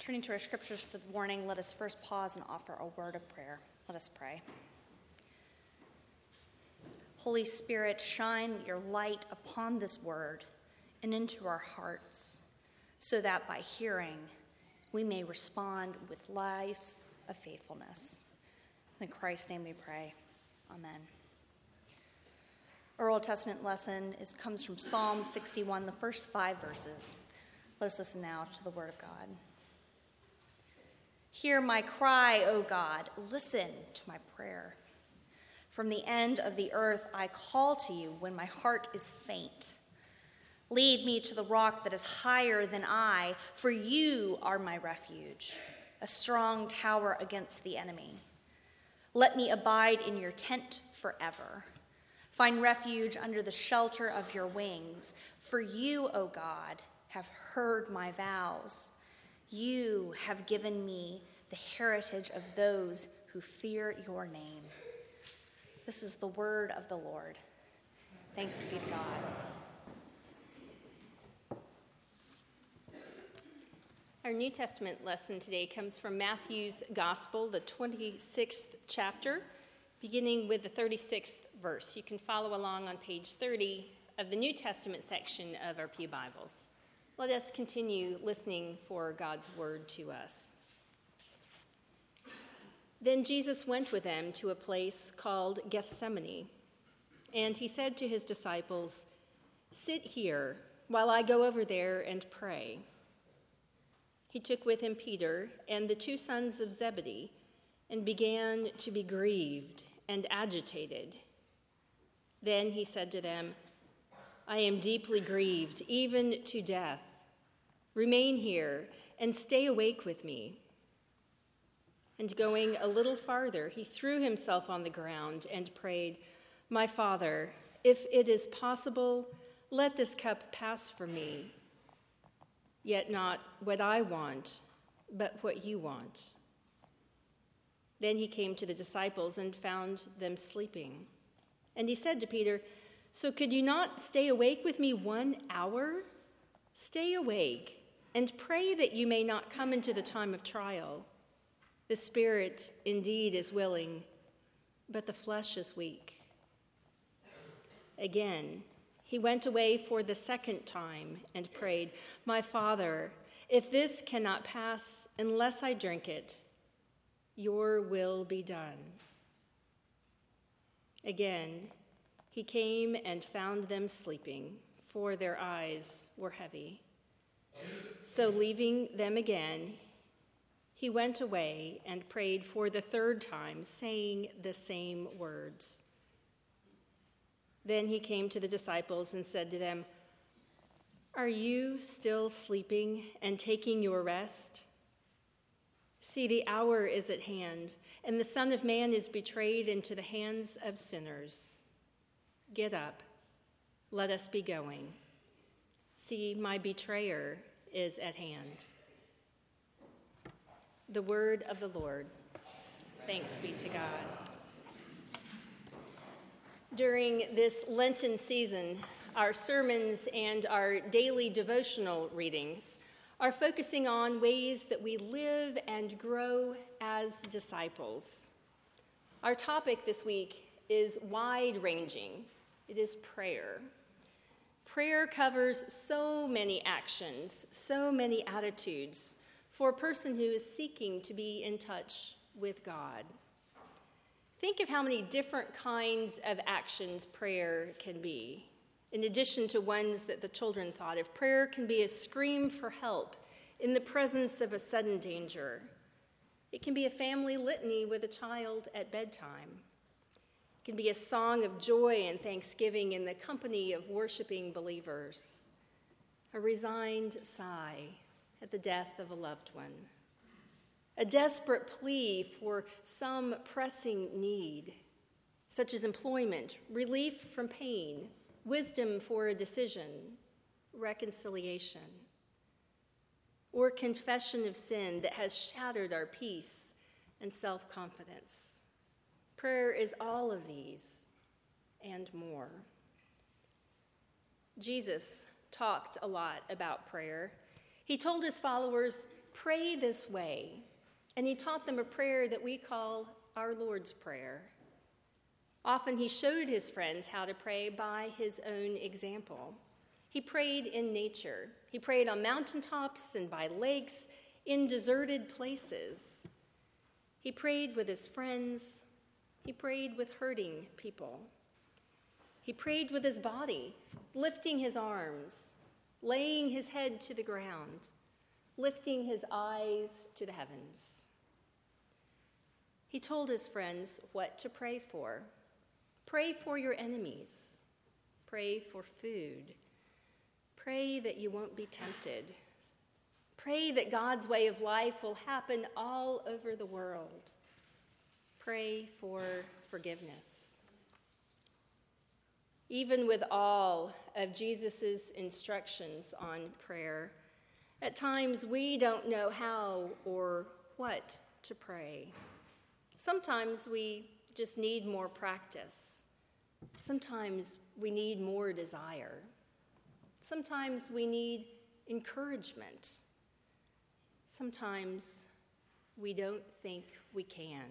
Turning to our scriptures for the morning, let us first pause and offer a word of prayer. Let us pray. Holy Spirit, shine your light upon this word and into our hearts, so that by hearing we may respond with lives of faithfulness. In Christ's name we pray. Amen. Our Old Testament lesson comes from Psalm 61, the first 5 verses. Let us listen now to the word of God. Hear my cry, O God. Listen to my prayer. From the end of the earth I call to you when my heart is faint. Lead me to the rock that is higher than I, for you are my refuge, a strong tower against the enemy. Let me abide in your tent forever. Find refuge under the shelter of your wings, for you, O God, have heard my vows. You have given me the heritage of those who fear your name. This is the word of the Lord. Thanks be to God. Our New Testament lesson today comes from Matthew's Gospel, the 26th chapter, beginning with the 36th verse. You can follow along on page 30 of the New Testament section of our Pew Bibles. Let us continue listening for God's word to us. Then Jesus went with them to a place called Gethsemane, and he said to his disciples, "Sit here while I go over there and pray." He took with him Peter and the 2 sons of Zebedee and began to be grieved and agitated. Then he said to them, "I am deeply grieved, even to death. Remain here and stay awake with me." And going a little farther, he threw himself on the ground and prayed, "My Father, if it is possible, let this cup pass from me. Yet not what I want, but what you want." Then he came to the disciples and found them sleeping. And he said to Peter, "So could you not stay awake with me 1 hour? Stay awake and pray that you may not come into the time of trial. The spirit indeed is willing, but the flesh is weak." Again, he went away for the 2nd time and prayed, "My Father, if this cannot pass unless I drink it, your will be done." Again, he came and found them sleeping, for their eyes were heavy. So leaving them again, he went away and prayed for the 3rd time, saying the same words. Then he came to the disciples and said to them, "Are you still sleeping and taking your rest? See, the hour is at hand, and the Son of Man is betrayed into the hands of sinners. Get up, let us be going. See, my betrayer is at hand." The word of the Lord. Thanks be to God. During this Lenten season, our sermons and our daily devotional readings are focusing on ways that we live and grow as disciples. Our topic this week is wide-ranging. It is prayer. Prayer covers so many actions, so many attitudes for a person who is seeking to be in touch with God. Think of how many different kinds of actions prayer can be. In addition to ones that the children thought of, prayer can be a scream for help in the presence of a sudden danger. It can be a family litany with a child at bedtime. It can be a song of joy and thanksgiving in the company of worshiping believers. A resigned sigh at the death of a loved one. A desperate plea for some pressing need, such as employment, relief from pain, wisdom for a decision, reconciliation, or confession of sin that has shattered our peace and self-confidence. Prayer is all of these and more. Jesus talked a lot about prayer. He told his followers, pray this way. And he taught them a prayer that we call our Lord's Prayer. Often he showed his friends how to pray by his own example. He prayed in nature. He prayed on mountaintops and by lakes, in deserted places. He prayed with his friends. He prayed with hurting people. He prayed with his body, lifting his arms, laying his head to the ground, lifting his eyes to the heavens. He told his friends what to pray for. Pray for your enemies. Pray for food. Pray that you won't be tempted. Pray that God's way of life will happen all over the world. Pray for forgiveness. Even with all of Jesus' instructions on prayer, at times we don't know how or what to pray. Sometimes we just need more practice. Sometimes we need more desire. Sometimes we need encouragement. Sometimes we don't think we can.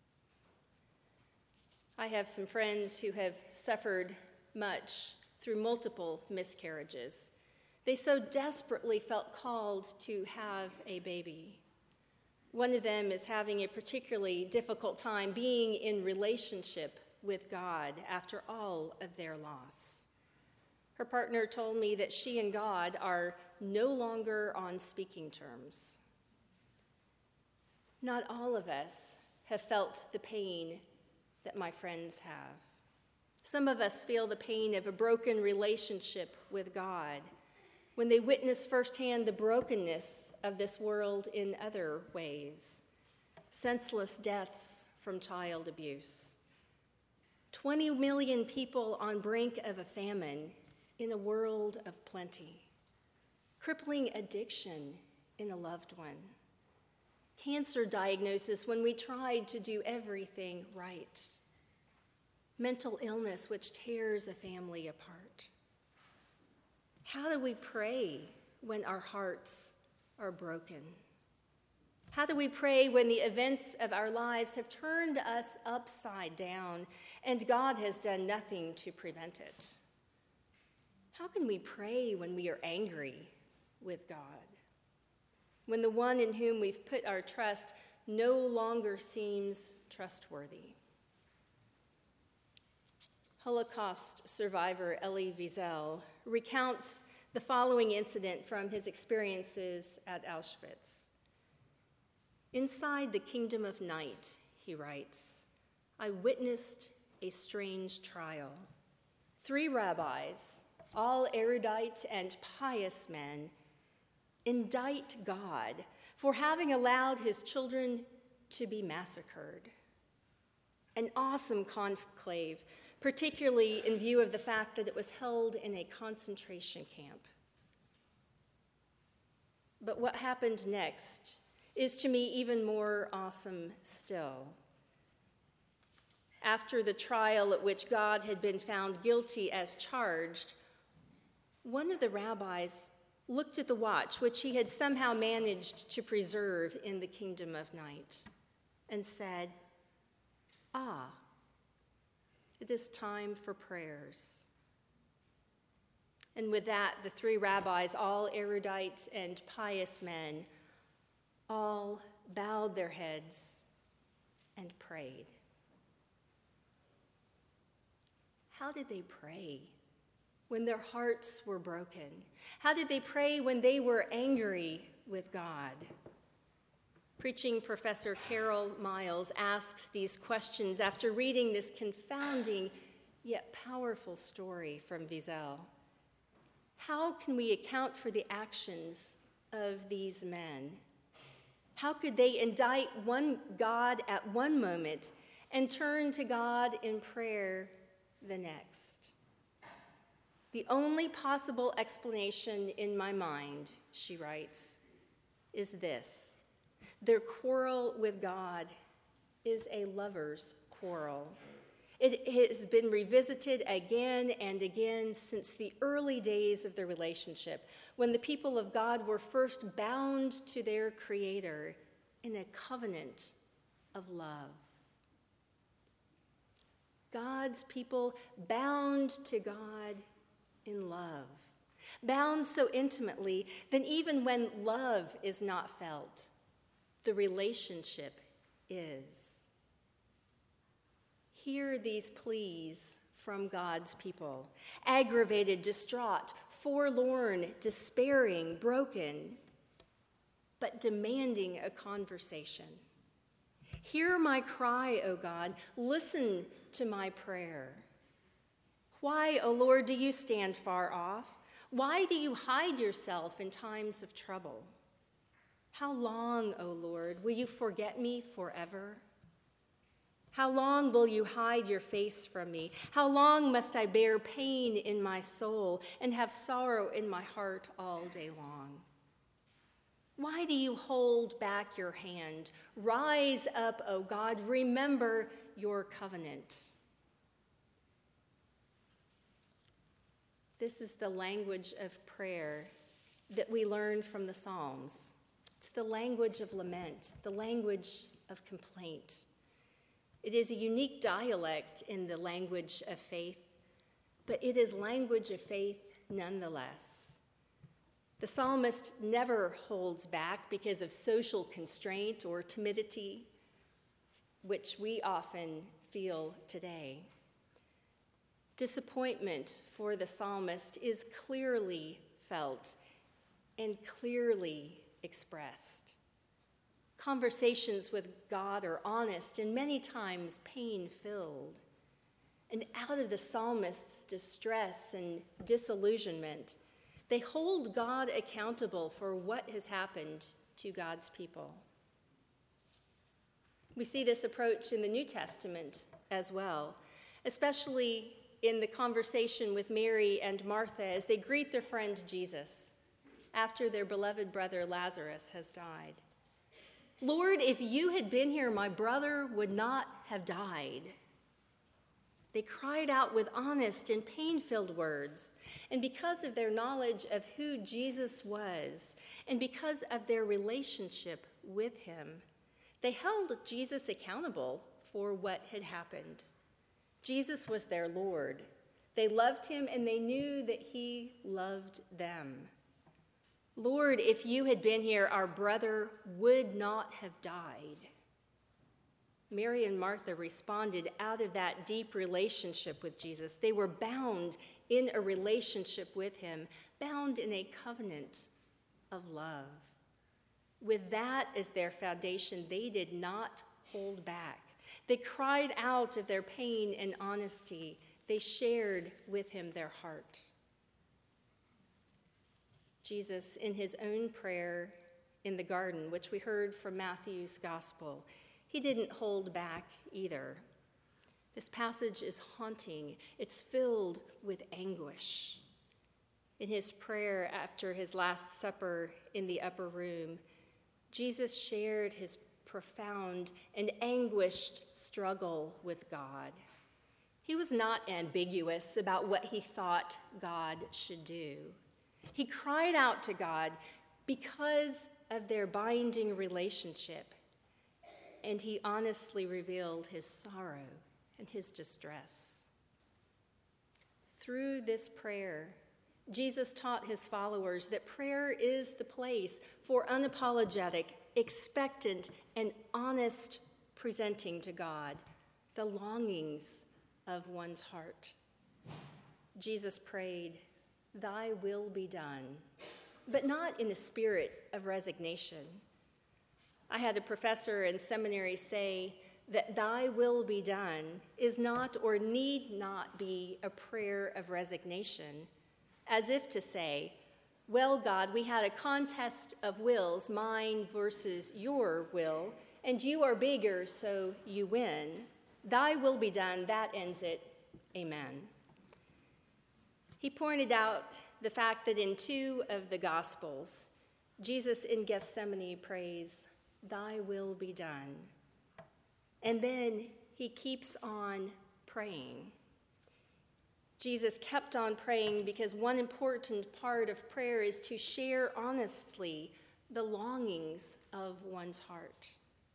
I have some friends who have suffered much through multiple miscarriages. They so desperately felt called to have a baby. One of them is having a particularly difficult time being in relationship with God after all of their loss. Her partner told me that she and God are no longer on speaking terms. Not all of us have felt the pain that my friends have. Some of us feel the pain of a broken relationship with God when they witness firsthand the brokenness of this world in other ways. Senseless deaths from child abuse. 20 million people on brink of a famine in a world of plenty. Crippling addiction in a loved one. Cancer diagnosis when we tried to do everything right. Mental illness which tears a family apart. How do we pray when our hearts are broken? How do we pray when the events of our lives have turned us upside down and God has done nothing to prevent it? How can we pray when we are angry with God? When the one in whom we've put our trust no longer seems trustworthy? Holocaust survivor Elie Wiesel recounts the following incident from his experiences at Auschwitz. Inside the kingdom of night, he writes, I witnessed a strange trial. 3 rabbis, all erudite and pious men, indict God for having allowed his children to be massacred. An awesome conclave, particularly in view of the fact that it was held in a concentration camp. But what happened next is to me even more awesome still. After the trial at which God had been found guilty as charged, one of the rabbis looked at the watch, which he had somehow managed to preserve in the kingdom of night, and said, "Ah, it is time for prayers." And with that, the 3 rabbis, all erudite and pious men, all bowed their heads and prayed. How did they pray when their hearts were broken? How did they pray when they were angry with God? Preaching professor Carol Miles asks these questions after reading this confounding yet powerful story from Wiesel. How can we account for the actions of these men? How could they indict one God at one moment and turn to God in prayer the next? The only possible explanation in my mind, she writes, is this: their quarrel with God is a lover's quarrel, It has been revisited again and again since the early days of the relationship, when the people of God were first bound to their Creator in a covenant of love. God's people bound to God in love, bound so intimately that even when love is not felt, the relationship is. Hear these pleas from God's people, aggravated, distraught, forlorn, despairing, broken, but demanding a conversation. Hear my cry, O God. Listen to my prayer. Why, O Lord, do you stand far off? Why do you hide yourself in times of trouble? How long, O Lord, will you forget me forever? How long will you hide your face from me? How long must I bear pain in my soul and have sorrow in my heart all day long? Why do you hold back your hand? Rise up, O God, remember your covenant. This is the language of prayer that we learn from the Psalms. It's the language of lament, the language of complaint. It is a unique dialect in the language of faith, but it is language of faith nonetheless. The psalmist never holds back because of social constraint or timidity, which we often feel today. Disappointment for the psalmist is clearly felt and clearly expressed. Conversations with God are honest and many times pain-filled. And out of the psalmist's distress and disillusionment, they hold God accountable for what has happened to God's people. We see this approach in the New Testament as well, especially in the conversation with Mary and Martha as they greet their friend Jesus after their beloved brother Lazarus has died. Lord, if you had been here, my brother would not have died. They cried out with honest and pain-filled words, and because of their knowledge of who Jesus was, and because of their relationship with him, they held Jesus accountable for what had happened. Jesus was their Lord. They loved him, and they knew that he loved them. Lord, if you had been here, our brother would not have died. Mary and Martha responded out of that deep relationship with Jesus. They were bound in a relationship with him, bound in a covenant of love. With that as their foundation, they did not hold back. They cried out of their pain and honesty. They shared with him their heart. Jesus, in his own prayer in the garden, which we heard from Matthew's gospel, he didn't hold back either. This passage is haunting. It's filled with anguish. In his prayer after his Last Supper in the upper room, Jesus shared his profound and anguished struggle with God. He was not ambiguous about what he thought God should do. He cried out to God because of their binding relationship, and he honestly revealed his sorrow and his distress. Through this prayer, Jesus taught his followers that prayer is the place for unapologetic, expectant, and honest presenting to God the longings of one's heart. Jesus prayed, "Thy will be done," but not in a spirit of resignation. I had a professor in seminary say that "thy will be done" is not or need not be a prayer of resignation, as if to say, "Well, God, we had a contest of wills, mine versus your will, and you are bigger, so you win. Thy will be done, that ends it. Amen." He pointed out the fact that in 2 of the Gospels, Jesus in Gethsemane prays, "Thy will be done." And then he keeps on praying. Jesus kept on praying because one important part of prayer is to share honestly the longings of one's heart.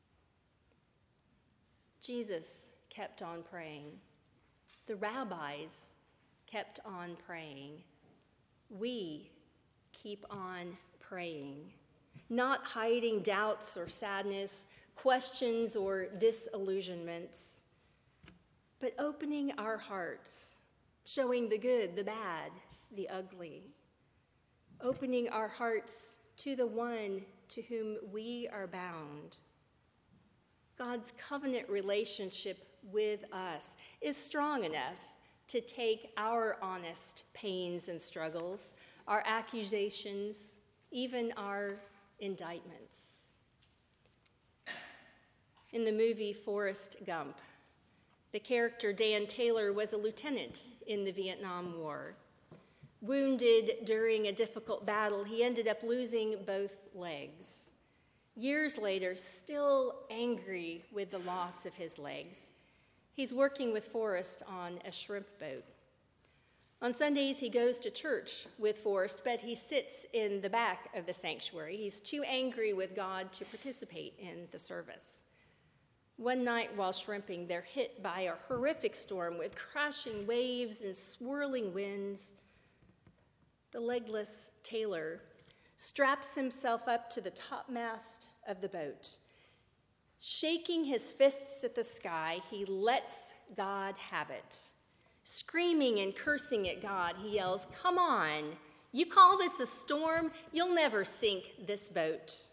Jesus kept on praying. The rabbis kept on praying. We keep on praying, not hiding doubts or sadness, questions or disillusionments, but opening our hearts, showing the good, the bad, the ugly, opening our hearts to the one to whom we are bound. God's covenant relationship with us is strong enough to take our honest pains and struggles, our accusations, even our indictments. In the movie Forrest Gump, the character Dan Taylor was a lieutenant in the Vietnam War. Wounded during a difficult battle, he ended up losing both legs. Years later, still angry with the loss of his legs, he's working with Forrest on a shrimp boat. On Sundays, he goes to church with Forrest, but he sits in the back of the sanctuary. He's too angry with God to participate in the service. One night while shrimping, they're hit by a horrific storm with crashing waves and swirling winds. The legless Taylor straps himself up to the topmast of the boat. Shaking his fists at the sky, he lets God have it. Screaming and cursing at God, he yells, "Come on, you call this a storm? You'll never sink this boat."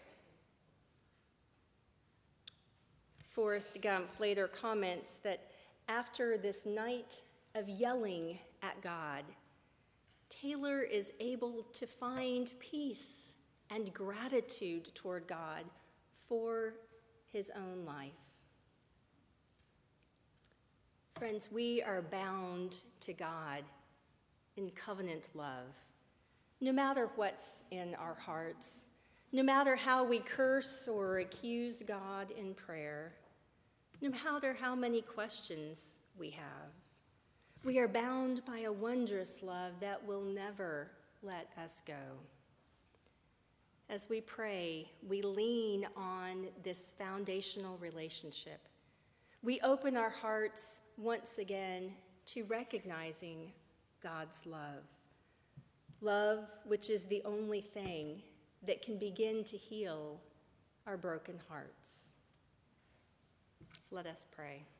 Forrest Gump later comments that after this night of yelling at God, Taylor is able to find peace and gratitude toward God for his own life. Friends, we are bound to God in covenant love, no matter what's in our hearts, no matter how we curse or accuse God in prayer, no matter how many questions we have. We are bound by a wondrous love that will never let us go. As we pray, we lean on this foundational relationship. We open our hearts once again to recognizing God's love. Love, which is the only thing that can begin to heal our broken hearts. Let us pray.